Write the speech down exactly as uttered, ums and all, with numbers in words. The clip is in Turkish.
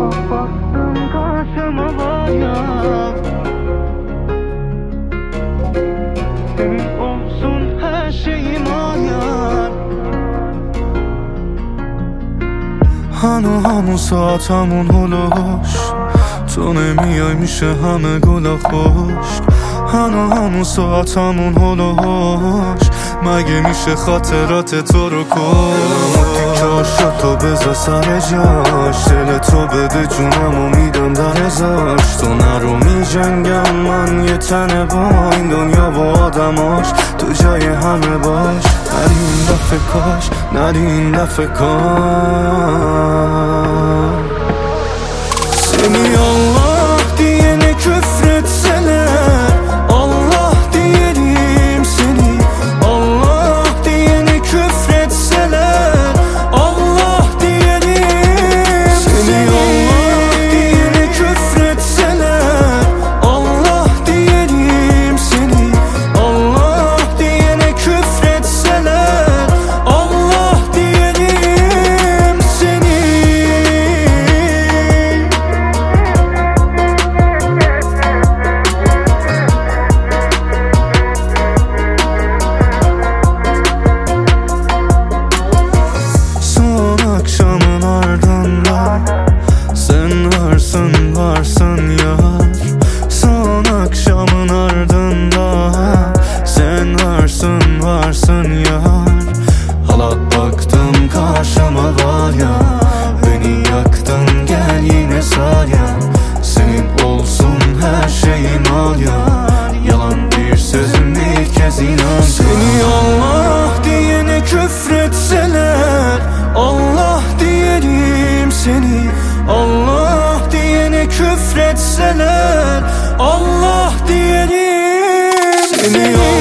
Baktım karşıma var ya, senin olsun her şeyim ayar. هنو همون ساعت همون هلوش تو نمیای میشه همه گلا خشک. هنو همون ساعت همون هلوش مگه میشه خاطرات تو رو کش. تیکاشو تو بذار سر جاش، دل تو بده جونمو میدم در ازاش. تو نرو میجنگم من یه تنه با این دنیا و آدماش، تو جای همه باش. نری این دفعه کاش، نری این دفعه کاش. Seni Allah diyene küfretseler, Allah diyelim seni. Allah diyene küfretseler, Allah diyelim seni. Allah diyene küfretseler, Allah diyelim seni. Allah diyene küfretseler, Allah diyelim seni. Akşamın ardından sen varsın varsın yar. Son akşamın ardından sen varsın varsın yar. Hala baktım karşıma var ya, beni yaktın gel yine sar ya. Senin olsun her şeyim al ya, yalan bir sözüm bir kez inan. Seni Allah diyene küfretseler, Allah diyelim seni. Allah diyene küfretseler, Allah diyelim seni.